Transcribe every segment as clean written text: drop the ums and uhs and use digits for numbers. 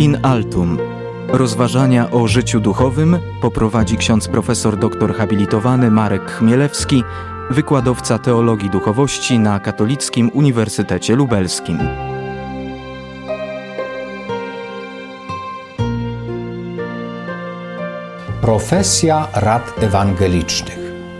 In altum. Rozważania o życiu duchowym poprowadzi ksiądz profesor doktor habilitowany Marek Chmielewski, wykładowca teologii duchowości na Katolickim Uniwersytecie Lubelskim. Profesja rad ewangelicznych.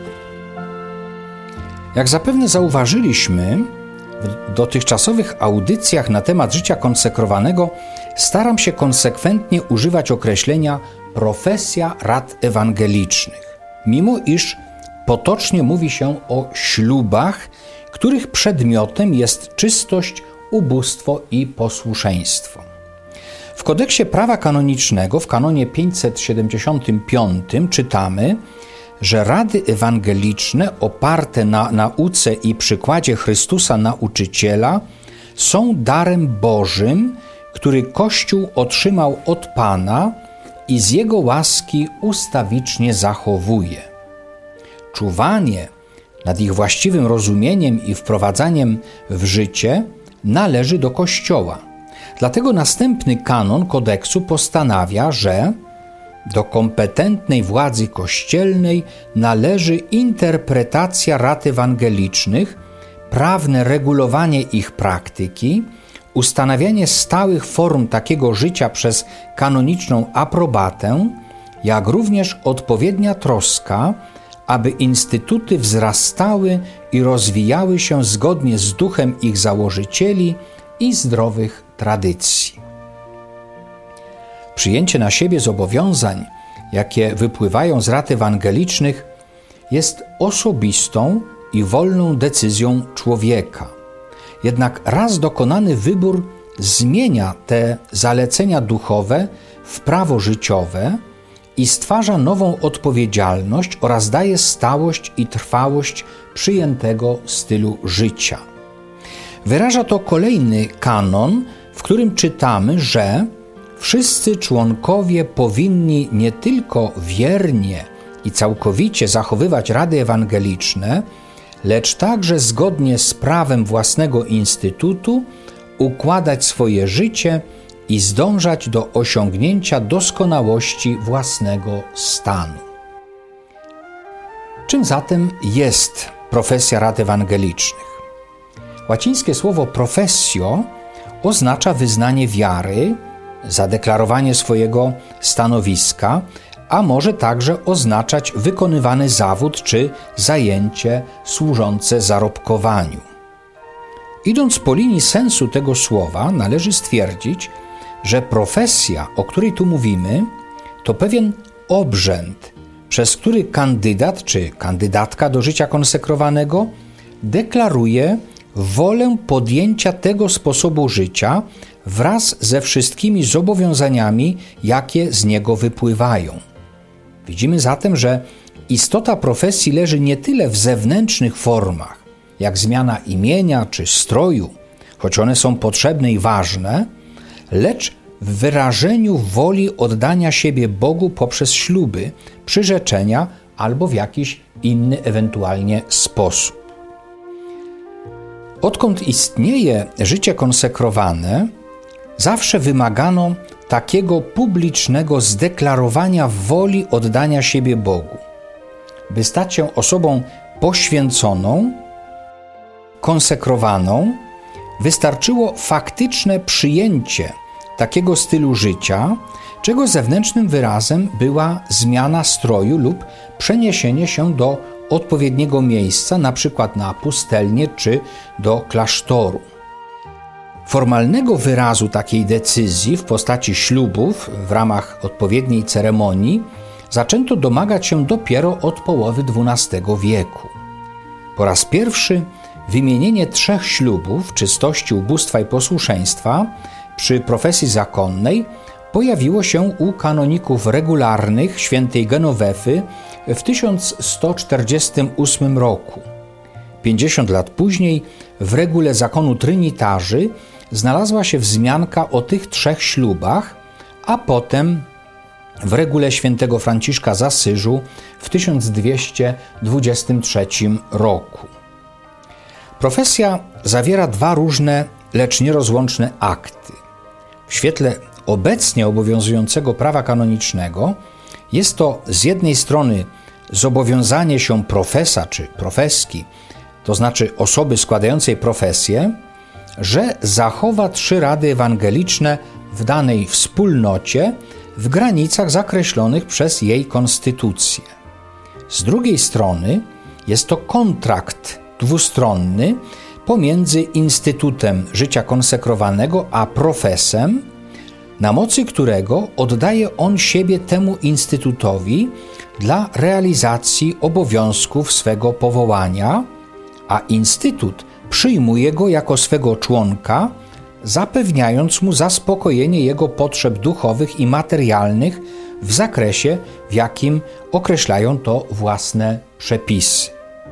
Jak zapewne zauważyliśmy, w dotychczasowych audycjach na temat życia konsekrowanego staram się konsekwentnie używać określenia profesja rad ewangelicznych, mimo iż potocznie mówi się o ślubach, których przedmiotem jest czystość, ubóstwo i posłuszeństwo. W kodeksie prawa kanonicznego w kanonie 575 czytamy, że rady ewangeliczne oparte na nauce i przykładzie Chrystusa Nauczyciela są darem Bożym, który Kościół otrzymał od Pana i z Jego łaski ustawicznie zachowuje. Czuwanie nad ich właściwym rozumieniem i wprowadzaniem w życie należy do Kościoła. Dlatego następny kanon kodeksu postanawia, że do kompetentnej władzy kościelnej należy interpretacja rad ewangelicznych, prawne regulowanie ich praktyki, ustanawianie stałych form takiego życia przez kanoniczną aprobatę, jak również odpowiednia troska, aby instytuty wzrastały i rozwijały się zgodnie z duchem ich założycieli i zdrowych tradycji. Przyjęcie na siebie zobowiązań, jakie wypływają z rad ewangelicznych, jest osobistą i wolną decyzją człowieka. Jednak raz dokonany wybór zmienia te zalecenia duchowe w prawo życiowe i stwarza nową odpowiedzialność oraz daje stałość i trwałość przyjętego stylu życia. Wyraża to kolejny kanon, w którym czytamy, że wszyscy członkowie powinni nie tylko wiernie i całkowicie zachowywać rady ewangeliczne, lecz także zgodnie z prawem własnego instytutu układać swoje życie i zdążać do osiągnięcia doskonałości własnego stanu. Czym zatem jest profesja rad ewangelicznych? Łacińskie słowo professio oznacza wyznanie wiary, zadeklarowanie swojego stanowiska, a może także oznaczać wykonywany zawód czy zajęcie służące zarobkowaniu. Idąc po linii sensu tego słowa, należy stwierdzić, że profesja, o której tu mówimy, to pewien obrzęd, przez który kandydat czy kandydatka do życia konsekrowanego deklaruje wolę podjęcia tego sposobu życia wraz ze wszystkimi zobowiązaniami, jakie z niego wypływają. Widzimy zatem, że istota profesji leży nie tyle w zewnętrznych formach, jak zmiana imienia czy stroju, choć one są potrzebne i ważne, lecz w wyrażeniu woli oddania siebie Bogu poprzez śluby, przyrzeczenia albo w jakiś inny ewentualnie sposób. Odkąd istnieje życie konsekrowane, zawsze wymagano takiego publicznego zdeklarowania woli oddania siebie Bogu. By stać się osobą poświęconą, konsekrowaną, wystarczyło faktyczne przyjęcie takiego stylu życia, czego zewnętrznym wyrazem była zmiana stroju lub przeniesienie się do odpowiedniego miejsca, np. na pustelnię czy do klasztoru. Formalnego wyrazu takiej decyzji w postaci ślubów w ramach odpowiedniej ceremonii zaczęto domagać się dopiero od połowy XII wieku. Po raz pierwszy wymienienie 3 ślubów czystości, ubóstwa i posłuszeństwa przy profesji zakonnej pojawiło się u kanoników regularnych świętej Genowefy w 1148 roku. 50 lat później w regule zakonu trynitarzy znalazła się wzmianka o tych 3 ślubach, a potem w regule świętego Franciszka z Asyżu w 1223 roku. Profesja zawiera 2 różne, lecz nierozłączne akty. W świetle obecnie obowiązującego prawa kanonicznego jest to z jednej strony zobowiązanie się profesa czy profeski, to znaczy osoby składającej profesję, że zachowa 3 rady ewangeliczne w danej wspólnocie w granicach zakreślonych przez jej konstytucję. Z drugiej strony jest to kontrakt dwustronny pomiędzy Instytutem Życia Konsekrowanego a profesem, na mocy którego oddaje on siebie temu instytutowi dla realizacji obowiązków swego powołania, a instytut przyjmuje go jako swego członka, zapewniając mu zaspokojenie jego potrzeb duchowych i materialnych w zakresie, w jakim określają to własne przepisy.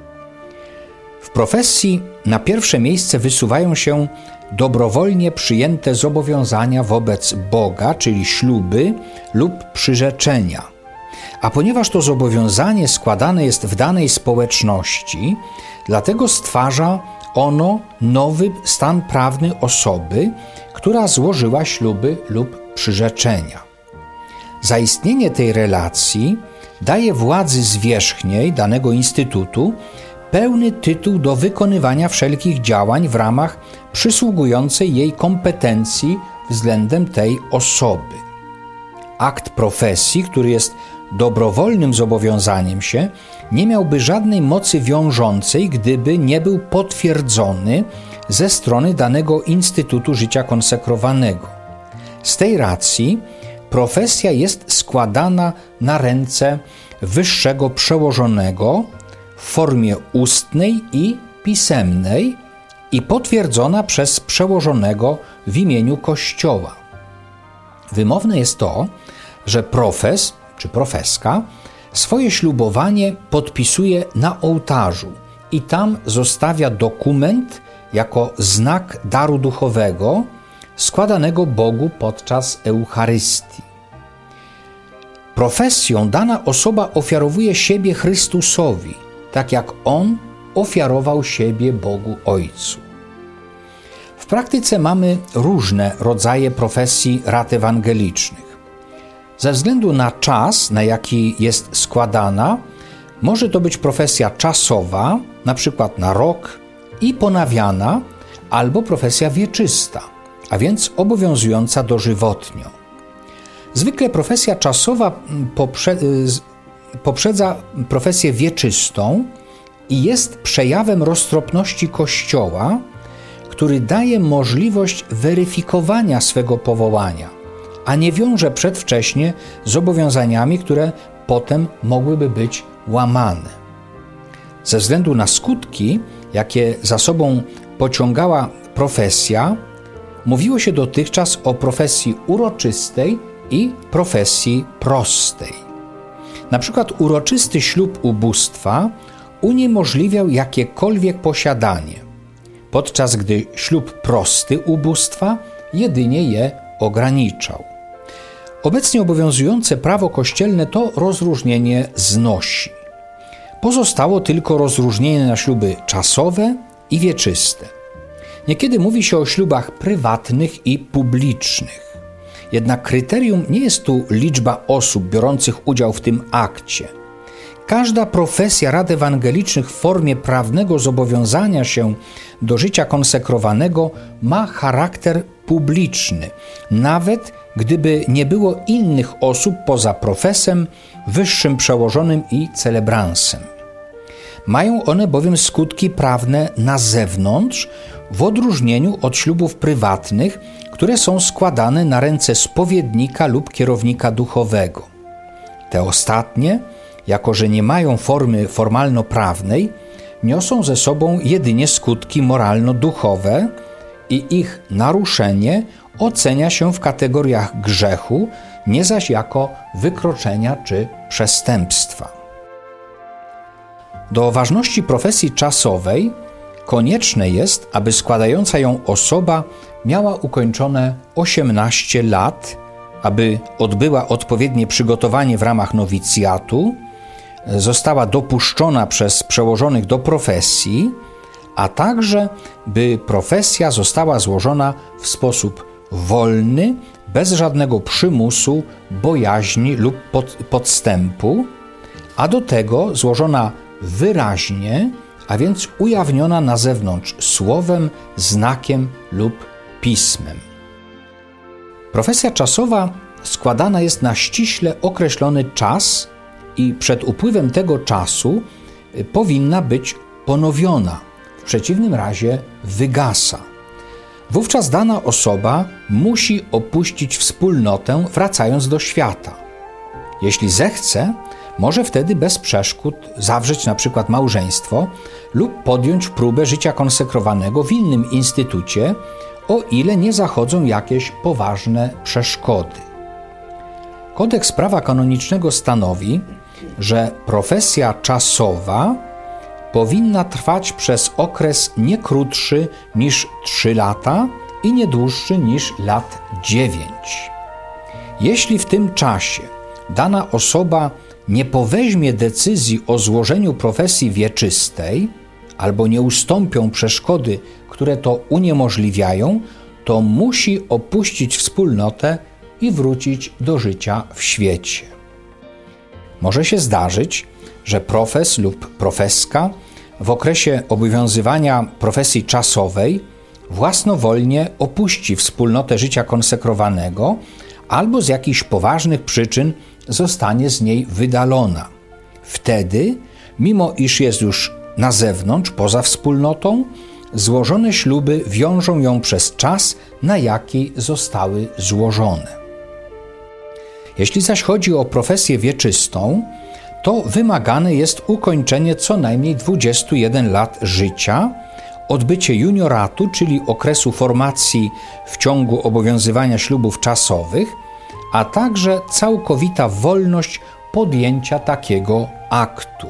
W profesji na pierwsze miejsce wysuwają się dobrowolnie przyjęte zobowiązania wobec Boga, czyli śluby lub przyrzeczenia. A ponieważ to zobowiązanie składane jest w danej społeczności, dlatego stwarza ono nowy stan prawny osoby, która złożyła śluby lub przyrzeczenia. Zaistnienie tej relacji daje władzy zwierzchniej danego instytutu pełny tytuł do wykonywania wszelkich działań w ramach przysługującej jej kompetencji względem tej osoby. Akt profesji, który jest dobrowolnym zobowiązaniem się, nie miałby żadnej mocy wiążącej, gdyby nie był potwierdzony ze strony danego Instytutu Życia Konsekrowanego. Z tej racji profesja jest składana na ręce wyższego przełożonego w formie ustnej i pisemnej i potwierdzona przez przełożonego w imieniu Kościoła. Wymowne jest to, że profes czy profeska swoje ślubowanie podpisuje na ołtarzu i tam zostawia dokument jako znak daru duchowego składanego Bogu podczas Eucharystii. Profesją dana osoba ofiarowuje siebie Chrystusowi, tak jak On ofiarował siebie Bogu Ojcu. W praktyce mamy różne rodzaje profesji rad ewangelicznych. Ze względu na czas, na jaki jest składana, może to być profesja czasowa, na przykład na rok, i ponawiana, albo profesja wieczysta, a więc obowiązująca dożywotnio. Zwykle profesja czasowa poprzedza profesję wieczystą i jest przejawem roztropności Kościoła, który daje możliwość weryfikowania swego powołania, a nie wiąże przedwcześnie zobowiązaniami, które potem mogłyby być łamane. Ze względu na skutki, jakie za sobą pociągała profesja, mówiło się dotychczas o profesji uroczystej i profesji prostej. Na przykład uroczysty ślub ubóstwa uniemożliwiał jakiekolwiek posiadanie, podczas gdy ślub prosty ubóstwa jedynie je ograniczał. Obecnie obowiązujące prawo kościelne to rozróżnienie znosi. Pozostało tylko rozróżnienie na śluby czasowe i wieczyste. Niekiedy mówi się o ślubach prywatnych i publicznych. Jednak kryterium nie jest tu liczba osób biorących udział w tym akcie. Każda profesja rad ewangelicznych w formie prawnego zobowiązania się do życia konsekrowanego ma charakter publiczny, nawet gdyby nie było innych osób poza profesem, wyższym przełożonym i celebransem. Mają one bowiem skutki prawne na zewnątrz, w odróżnieniu od ślubów prywatnych, które są składane na ręce spowiednika lub kierownika duchowego. Te ostatnie, jako że nie mają formy formalno-prawnej, niosą ze sobą jedynie skutki moralno-duchowe i ich naruszenie ocenia się w kategoriach grzechu, nie zaś jako wykroczenia czy przestępstwa. Do ważności profesji czasowej konieczne jest, aby składająca ją osoba miała ukończone 18 lat, aby odbyła odpowiednie przygotowanie w ramach nowicjatu, została dopuszczona przez przełożonych do profesji, a także by profesja została złożona w sposób wolny, bez żadnego przymusu, bojaźni lub podstępu, a do tego złożona wyraźnie, a więc ujawniona na zewnątrz słowem, znakiem lub pismem. Profesja czasowa składana jest na ściśle określony czas i przed upływem tego czasu powinna być ponowiona, w przeciwnym razie wygasa. Wówczas dana osoba musi opuścić wspólnotę, wracając do świata. Jeśli zechce, może wtedy bez przeszkód zawrzeć na przykład małżeństwo lub podjąć próbę życia konsekrowanego w innym instytucie, o ile nie zachodzą jakieś poważne przeszkody. Kodeks prawa kanonicznego stanowi, że profesja czasowa powinna trwać przez okres nie krótszy niż 3 lata i nie dłuższy niż lat 9. Jeśli w tym czasie dana osoba nie poweźmie decyzji o złożeniu profesji wieczystej albo nie ustąpią przeszkody, które to uniemożliwiają, to musi opuścić wspólnotę i wrócić do życia w świecie. Może się zdarzyć, że profes lub profeska w okresie obowiązywania profesji czasowej własnowolnie opuści wspólnotę życia konsekrowanego albo z jakichś poważnych przyczyn zostanie z niej wydalona. Wtedy, mimo iż jest już na zewnątrz, poza wspólnotą, złożone śluby wiążą ją przez czas, na jaki zostały złożone. Jeśli zaś chodzi o profesję wieczystą, to wymagane jest ukończenie co najmniej 21 lat życia, odbycie junioratu, czyli okresu formacji w ciągu obowiązywania ślubów czasowych, a także całkowita wolność podjęcia takiego aktu.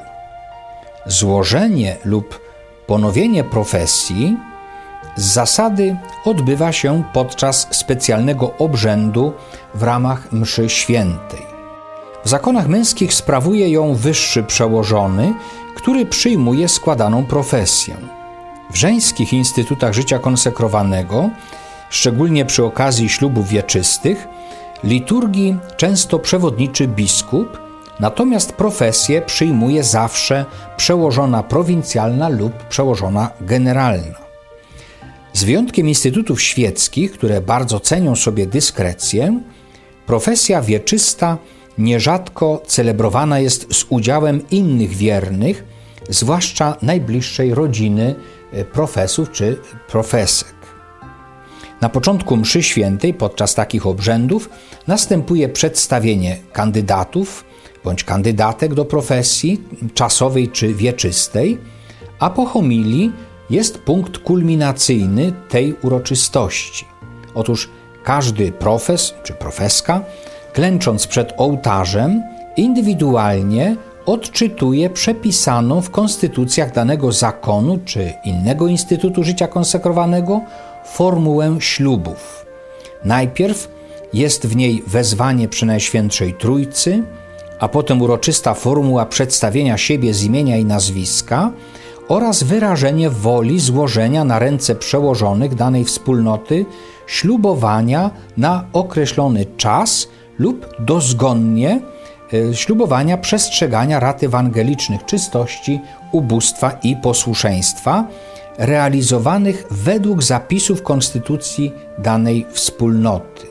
Złożenie lub ponowienie profesji z zasady odbywa się podczas specjalnego obrzędu w ramach mszy świętej. W zakonach męskich sprawuje ją wyższy przełożony, który przyjmuje składaną profesję. W żeńskich instytutach życia konsekrowanego, szczególnie przy okazji ślubów wieczystych, liturgii często przewodniczy biskup, natomiast profesję przyjmuje zawsze przełożona prowincjalna lub przełożona generalna. Z wyjątkiem instytutów świeckich, które bardzo cenią sobie dyskrecję, profesja wieczysta nierzadko celebrowana jest z udziałem innych wiernych, zwłaszcza najbliższej rodziny profesów czy profesek. Na początku mszy świętej podczas takich obrzędów następuje przedstawienie kandydatów bądź kandydatek do profesji czasowej czy wieczystej, a po homilii jest punkt kulminacyjny tej uroczystości. Otóż każdy profes czy profeska, klęcząc przed ołtarzem, indywidualnie odczytuje przepisaną w konstytucjach danego zakonu czy innego instytutu życia konsekrowanego formułę ślubów. Najpierw jest w niej wezwanie przy Najświętszej Trójcy, a potem uroczysta formuła przedstawienia siebie z imienia i nazwiska oraz wyrażenie woli złożenia na ręce przełożonych danej wspólnoty ślubowania na określony czas lub dozgonnie ślubowania przestrzegania rad ewangelicznych czystości, ubóstwa i posłuszeństwa realizowanych według zapisów konstytucji danej wspólnoty.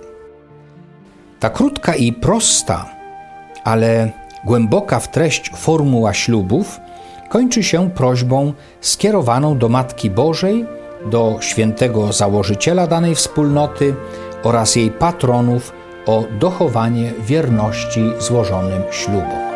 Ta krótka i prosta, ale głęboka w treść formuła ślubów kończy się prośbą skierowaną do Matki Bożej, do świętego założyciela danej wspólnoty oraz jej patronów o dochowanie wierności złożonym ślubom.